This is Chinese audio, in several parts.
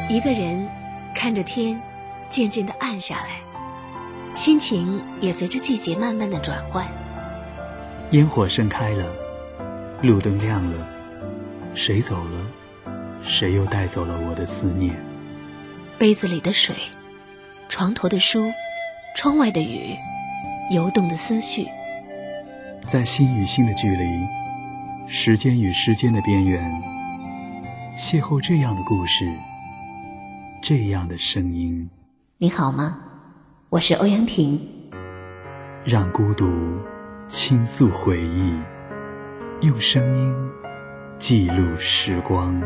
一个人看着天渐渐地暗下来，心情也随着季节慢慢地转换。 烟火盛开了，路灯亮了，谁走了？谁又带走了我的思念？ 杯子里的水，床头的书，窗外的雨，游动的思绪， 在心与心的距离，时间与时间的边缘，邂逅这样的故事，这样的声音。 你好吗？我是欧阳婷。 让孤独倾诉回忆，用声音记录时光。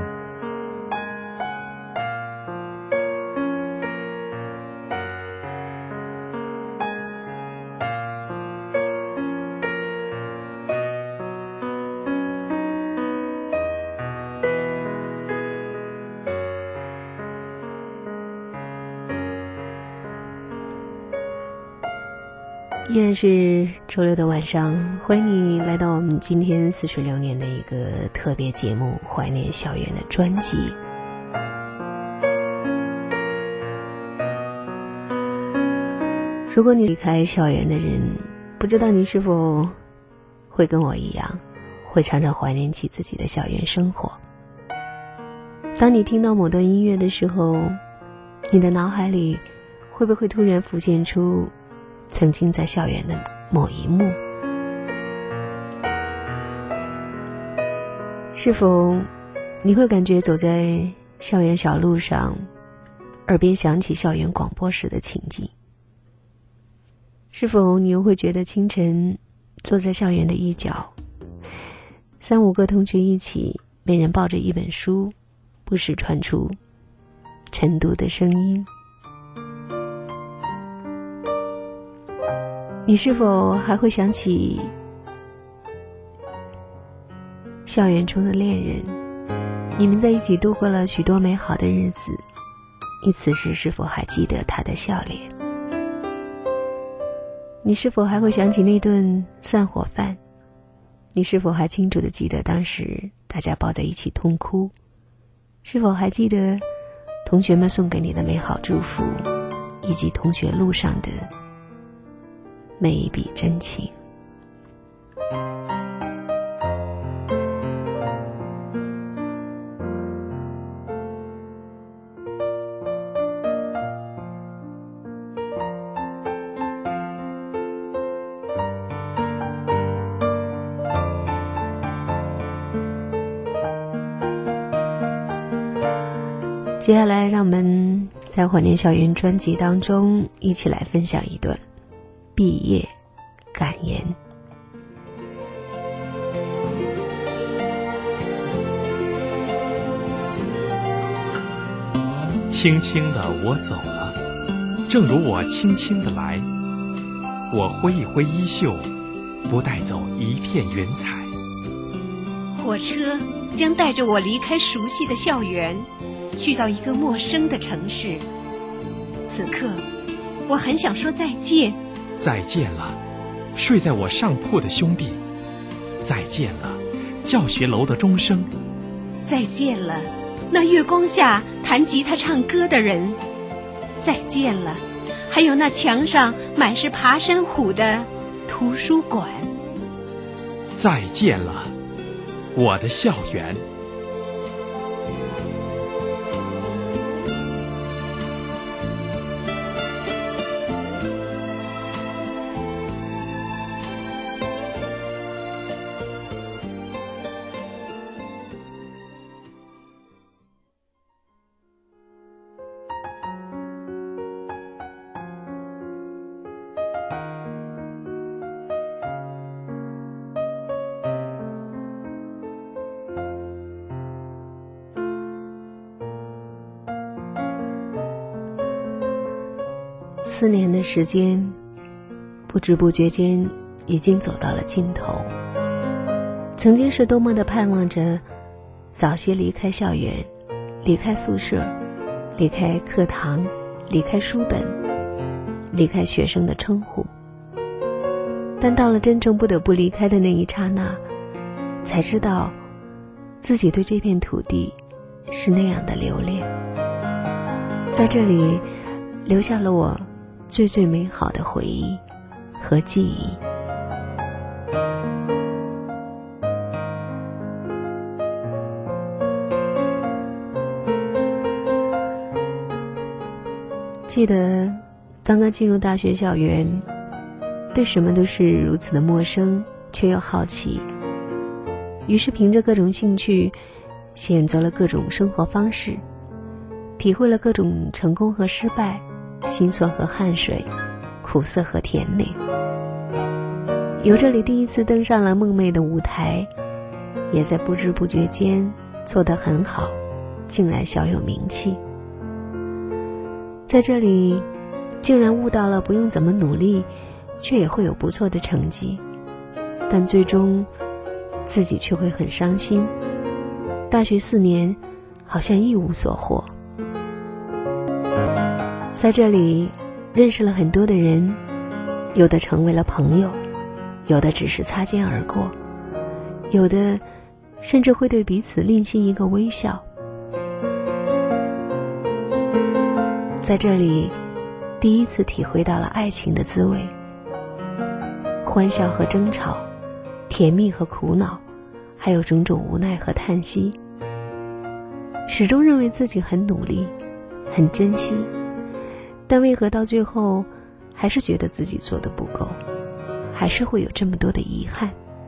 依然是周六的晚上，欢迎你来到我们今天46年的一个特别节目《怀念校园》的专辑。如果你离开校园的人，不知道你是否会跟我一样，会常常怀念起自己的校园生活。当你听到某段音乐的时候，你的脑海里会不会突然浮现出曾经在校园的某一幕？是否你会感觉走在校园小路上，耳边响起校园广播时的情景？是否你又会觉得清晨坐在校园的一角，3-5个同学一起，每人抱着一本书，不时传出晨读的声音？你是否还会想起校园中的恋人？你们在一起度过了许多美好的日子，你此时是否还记得他的笑脸？你是否还会想起那顿散伙饭？你是否还清楚地记得当时大家抱在一起痛哭？是否还记得同学们送给你的美好祝福，以及同学路上的每一笔真情？接下来让我们在怀念校园专辑当中一起来分享一段毕业感言。 轻轻的我走了，正如我轻轻的来，我挥一挥衣袖，不带走一片云彩。 火车将带着我离开熟悉的校园，去到一个陌生的城市。此刻我很想说再见。 再见了睡在我上铺的兄弟，再见了教学楼的钟声， 再见了那月光下弹吉他唱歌的人，再见了还有那墙上满是爬山虎的图书馆。 再见了我的校园。 4年的时间，不知不觉间已经走到了尽头。曾经是多么的盼望着早些离开校园，离开宿舍，离开课堂，离开书本，离开学生的称呼。但到了真正不得不离开的那一刹那，才知道自己对这片土地是那样的留恋。 在这里留下了我最最美好的回忆和记忆。记得刚刚进入大学校园，对什么都是如此的陌生，却又好奇，于是凭着各种兴趣选择了各种生活方式，体会了各种成功和失败，辛酸和汗水，苦涩和甜美。由这里第一次登上了梦寐的舞台，也在不知不觉间做得很好，竟然小有名气。在这里竟然悟到了不用怎么努力却也会有不错的成绩，但最终自己却会很伤心，大学4年好像一无所获。在这里认识了很多的人，有的成为了朋友，有的只是擦肩而过，有的甚至会对彼此吝惜一个微笑。在这里第一次体会到了爱情的滋味，欢笑和争吵，甜蜜和苦恼，还有种种无奈和叹息。始终认为自己很努力，很珍惜，但为何到最后还是觉得自己做得不够，还是会有这么多的遗憾。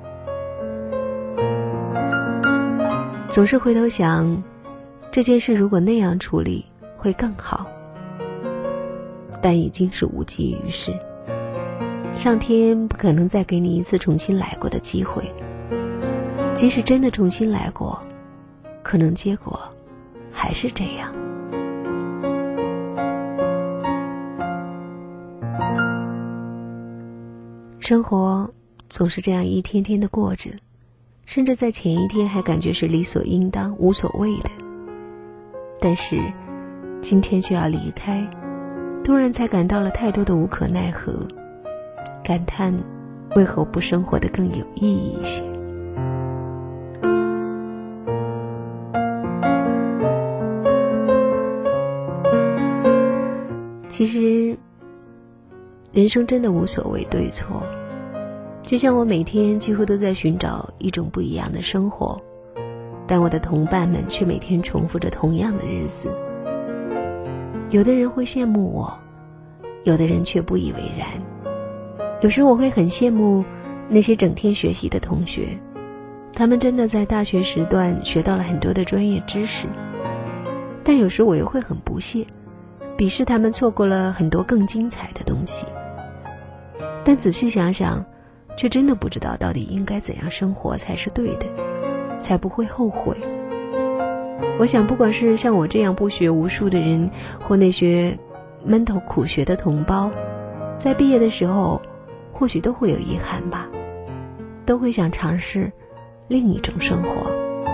总是回头想，这件事如果那样处理会更好，但已经是无济于事。上天不可能再给你一次重新来过的机会，即使真的重新来过，可能结果还是这样。生活总是这样一天天的过着，甚至在前一天还感觉是理所应当无所谓的，但是今天却要离开，突然才感到了太多的无可奈何，感叹为何不生活得更有意义一些。其实人生真的无所谓对错，就像我每天几乎都在寻找一种不一样的生活，但我的同伴们却每天重复着同样的日子。有的人会羡慕我，有的人却不以为然。有时我会很羡慕那些整天学习的同学，他们真的在大学时段学到了很多的专业知识，但有时我又会很不屑，鄙视他们错过了很多更精彩的东西。但仔细想想，却真的不知道到底应该怎样生活才是对的，才不会后悔。我想不管是像我这样不学无术的人，或那些闷头苦学的同胞，在毕业的时候或许都会有遗憾吧，都会想尝试另一种生活。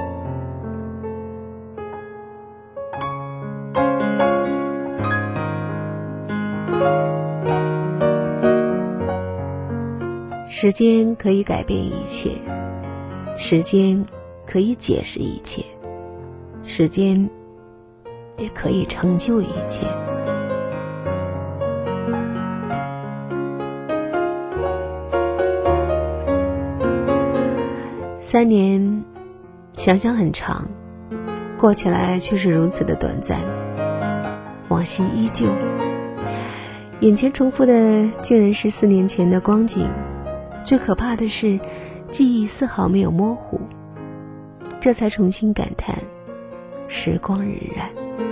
时间可以改变一切，时间可以解释一切，时间也可以成就一切。3年想想很长，过起来却是如此的短暂，往昔依旧，眼前重复的竟然是4年前的光景。最可怕的是记忆丝毫没有模糊，这才重新感叹时光荏苒。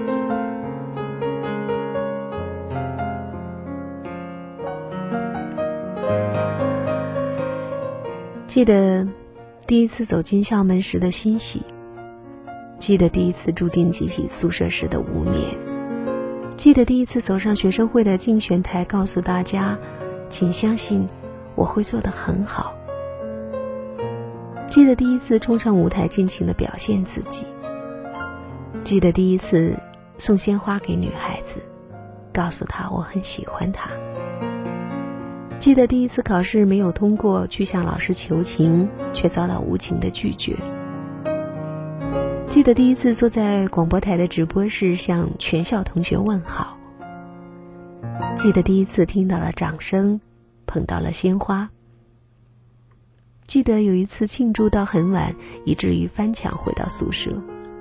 记得第一次走进校门时的欣喜，记得第一次住进集体宿舍时的无眠，记得第一次走上学生会的竞选台告诉大家，请相信我会做得很好。记得第一次冲上舞台尽情地表现自己，记得第一次送鲜花给女孩子，告诉她我很喜欢她。记得第一次考试没有通过，去向老师求情，却遭到无情的拒绝。 记得第一次坐在广播台的直播室向全校同学问好，记得第一次听到了掌声，捧到了鲜花，记得有一次庆祝到很晚，以至于翻墙回到宿舍，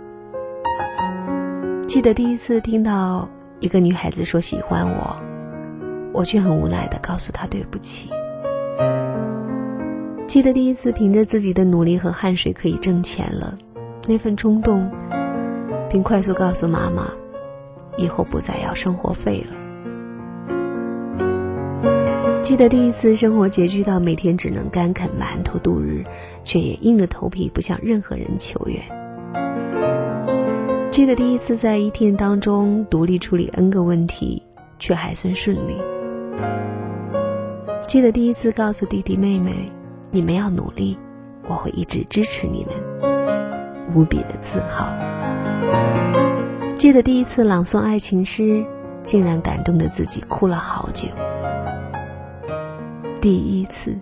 记得第一次听到一个女孩子说喜欢我，我却很无奈地告诉她对不起。记得第一次凭着自己的努力和汗水可以挣钱了，那份冲动，并快速告诉妈妈，以后不再要生活费了。记得第一次生活拮据到每天只能干啃馒头度日，却也硬着头皮不向任何人求援。记得第一次在一天当中独立处理 N 个问题，却还算顺利。记得第一次告诉弟弟妹妹，你们要努力，我会一直支持你们，无比的自豪。记得第一次朗诵爱情诗，竟然感动得自己哭了好久。第一次，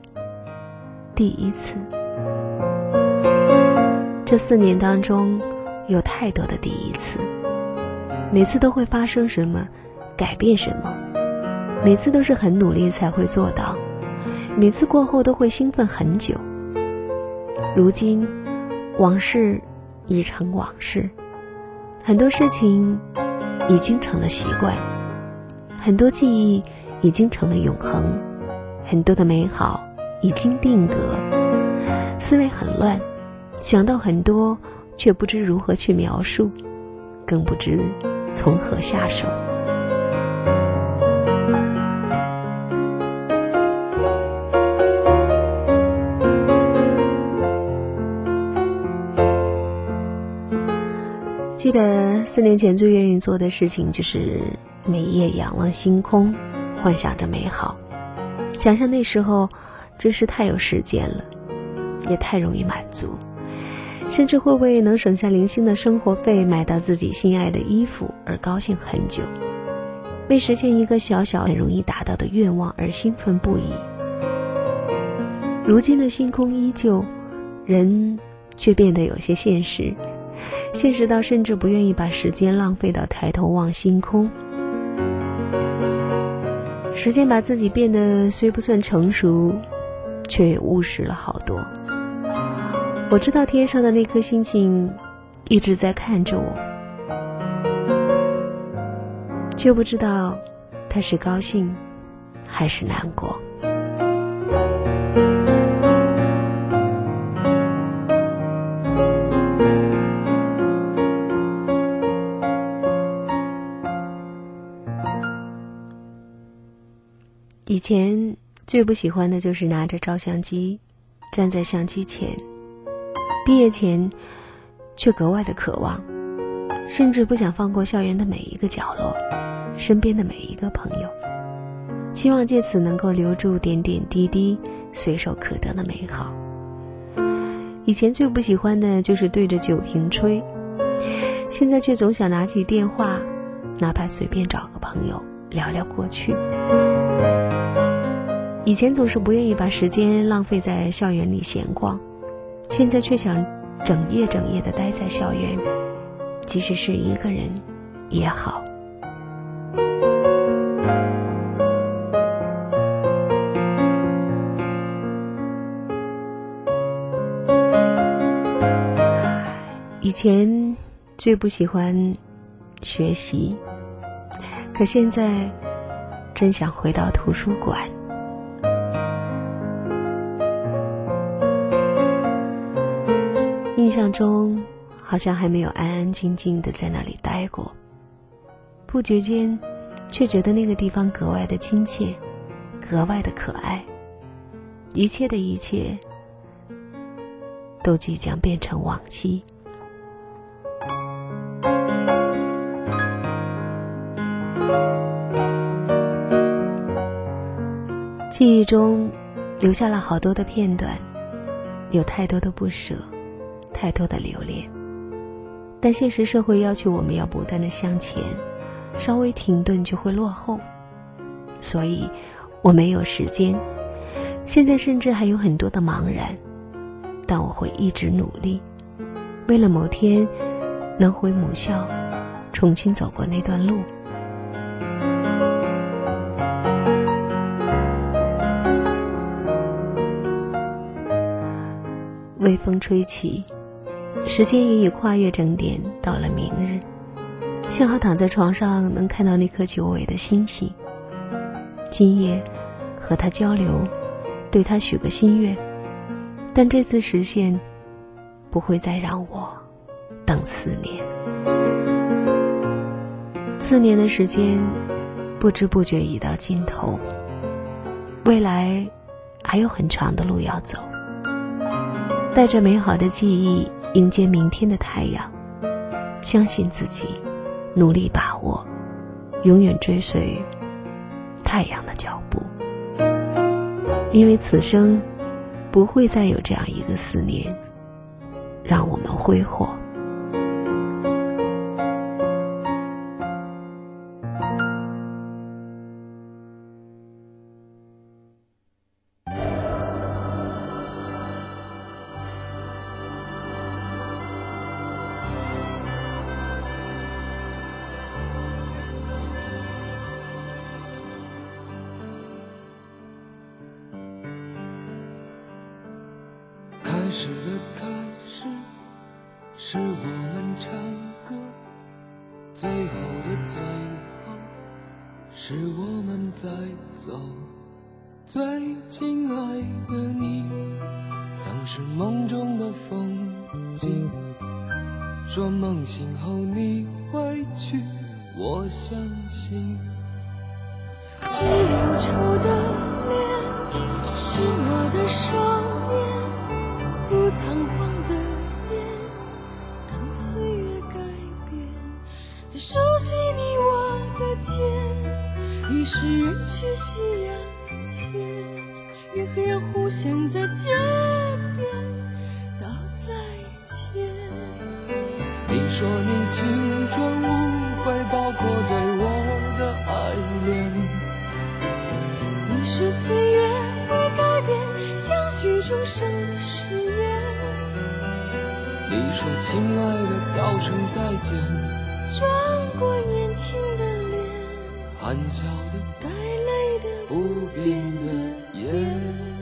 这4年当中有太多的第一次，每次都会发生什么，改变什么，每次都是很努力才会做到，每次过后都会兴奋很久。如今往事已成往事，很多事情已经成了习惯，很多记忆已经成了永恒，很多的美好已经定格，思维很乱，想到很多却不知如何去描述，更不知从何下手。记得4年前最愿意做的事情就是每夜仰望星空，幻想着美好，想象那时候真是太有时间了，也太容易满足，甚至会为能省下零星的生活费买到自己心爱的衣服而高兴很久，为实现一个小小很容易达到的愿望而兴奋不已。如今的星空依旧，人却变得有些现实，现实到甚至不愿意把时间浪费到抬头望星空。时间把自己变得虽不算成熟，却也务实了好多。我知道天上的那颗星星一直在看着我，却不知道它是高兴还是难过。以前最不喜欢的就是拿着照相机站在相机前，毕业前却格外的渴望，甚至不想放过校园的每一个角落，身边的每一个朋友，希望借此能够留住点点滴滴随手可得的美好。以前最不喜欢的就是对着酒瓶吹，现在却总想拿起电话，哪怕随便找个朋友聊聊过去。以前总是不愿意把时间浪费在校园里闲逛，现在却想整夜的待在校园，即使是一个人也好。以前最不喜欢学习，可现在真想回到图书馆。印象中好像还没有安安静静地在那里待过，不觉间却觉得那个地方格外的亲切，格外的可爱，一切的一切都即将变成往昔。记忆中留下了好多的片段，有太多的不舍，太多的留恋，但现实社会要求我们要不断的向前，稍微停顿就会落后，所以我没有时间，现在甚至还有很多的茫然，但我会一直努力，为了某天能回母校重新走过那段路。微风吹起，时间也已跨越整点，到了明日。幸好躺在床上能看到那颗久违的星星。今夜和他交流，对他许个心愿，但这次实现不会再让我等4年。4年的时间不知不觉已到尽头，未来还有很长的路要走。带着美好的记忆迎接明天的太阳，相信自己，努力把握，永远追随太阳的脚步。因为此生不会再有这样一个4年让我们挥霍。 开始的开始，是我们唱歌；最后的最后，是我们在走。最亲爱的你，像是梦中的风景。说梦醒后你会去，我相信。 你忧愁的脸，是我的少年。不仓皇的眼，当岁月改变，最熟悉你我的肩，于是人去夕阳斜，人和人互相在街边道再见。 你说你青春无悔，包括对我的爱恋。 你说岁月会改变相许终生的誓言。 你说亲爱的道声再见， 转过年轻的脸， 含笑的带泪的不变的眼。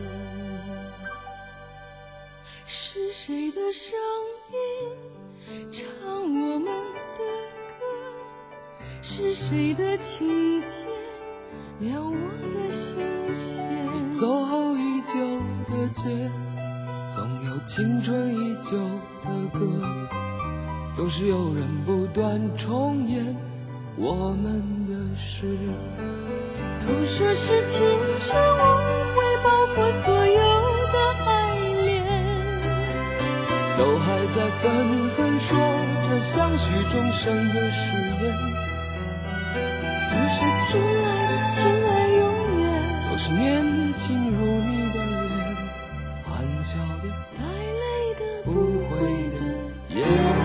是谁的声音唱我们的歌？是谁的琴弦撩我的心弦？ 走后已久的街，总有青春依旧的歌，总是有人不断重演我们的事。 都说是青春无悔，包括所有的爱恋， 都还在纷纷说着相许终生的誓言。 都说亲爱的，亲爱永远， 都是年轻如你的脸，含笑的带泪的不悔的眼。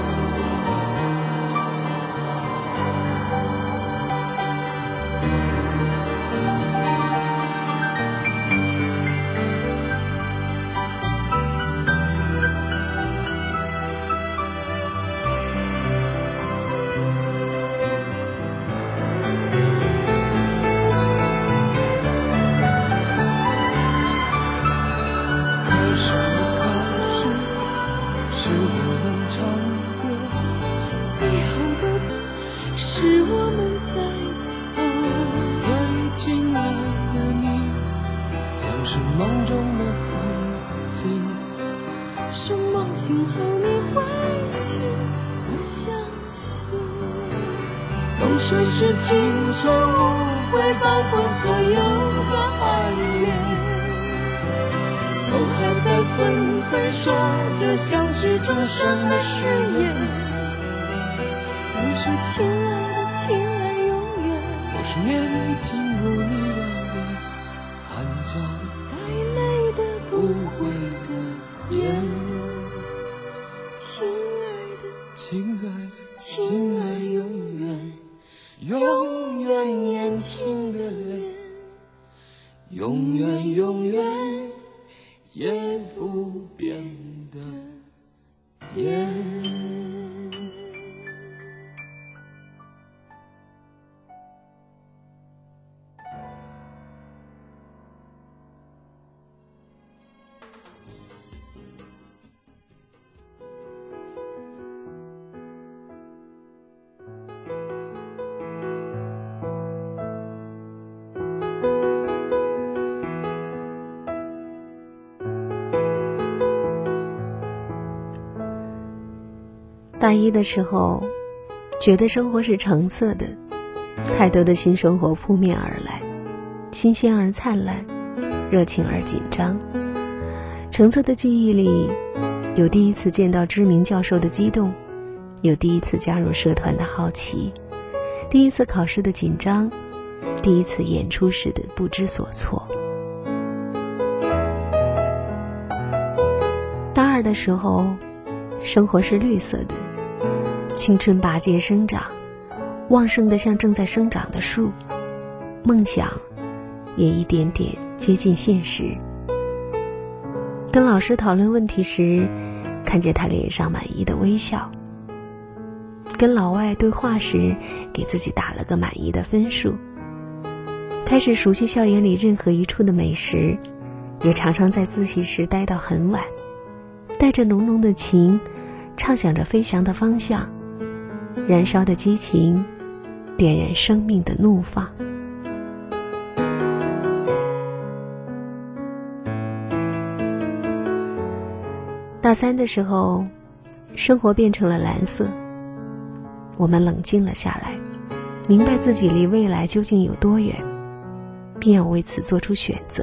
是我们唱歌， 最后的是我们在走。 最亲爱的你，像是梦中的风景。 说梦醒后你会去，我相信。 都说是青春无悔，包括所有的爱恋，都还在纷纷说着相许终生的誓言。 都说亲爱的，亲爱永远， 都是年轻如你的脸，含笑的带泪的不悔的眼。 亲爱的， 亲爱的， 亲爱永远， 永远年轻的脸，永远永远也不变的眼。 大一的时候，觉得生活是橙色的，太多的新生活扑面而来，新鲜而灿烂，热情而紧张。橙色的记忆里，有第一次见到知名教授的激动，有第一次加入社团的好奇，第一次考试的紧张，第一次演出时的不知所措。大二的时候，生活是绿色的，青春拔节生长，旺盛的像正在生长的树，梦想也一点点接近现实。跟老师讨论问题时，看见他脸上满意的微笑；跟老外对话时，给自己打了个满意的分数。开始熟悉校园里任何一处的美食，也常常在自习室待到很晚，带着浓浓的情，畅想着飞翔的方向，燃烧的激情，点燃生命的怒放。大三的时候，生活变成了蓝色，我们冷静了下来，明白自己离未来究竟有多远，并要为此做出选择。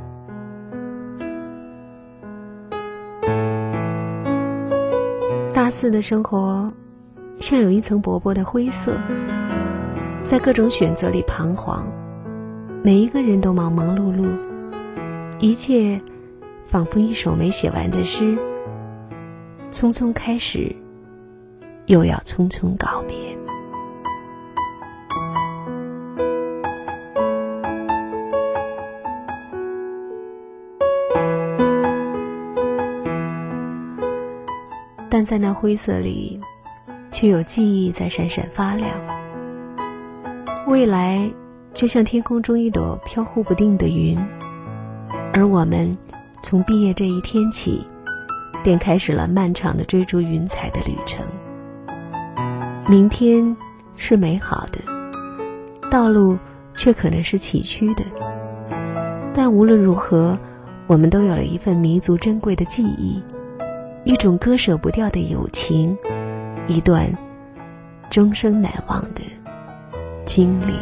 大四的生活像有一层薄薄的灰色，在各种选择里彷徨，每一个人都忙忙碌碌，一切仿佛一首没写完的诗，匆匆开始，又要匆匆告别。但在那灰色里，却有记忆在闪闪发亮。未来就像天空中一朵飘忽不定的云，而我们从毕业这一天起，便开始了漫长的追逐云彩的旅程。明天是美好的，道路却可能是崎岖的，但无论如何，我们都有了一份弥足珍贵的记忆，一种割舍不掉的友情，一段终生难忘的经历。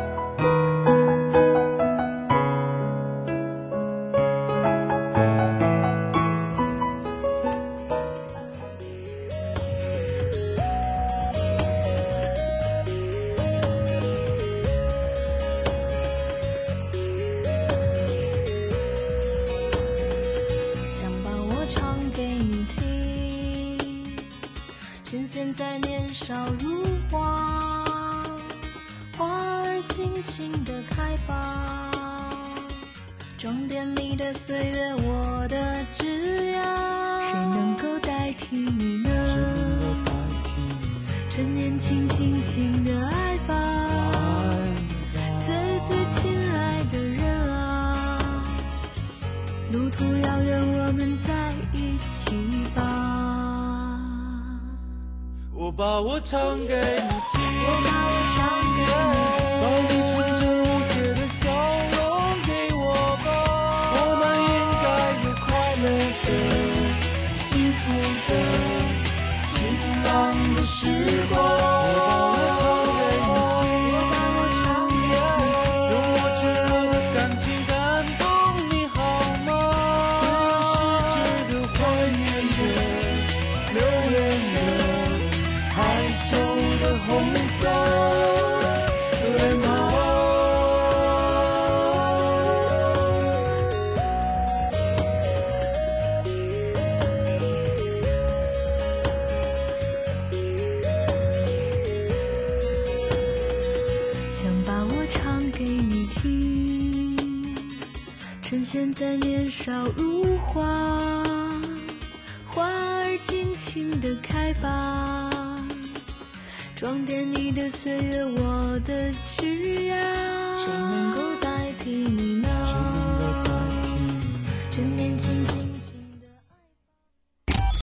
趁现在年少如花，花儿尽情地开吧，装点你的岁月，我的枝桠。谁能够代替你呢？趁年轻尽情地爱吧，最最亲爱的人啊，路途遥远，我们在一起吧。 我把我唱给你听，把你纯真无邪的笑容给我吧。我们应该有快乐的、幸福的、晴朗的时光。 趁现在年少如花，花儿尽情地开吧，装点你的岁月，我的枝桠。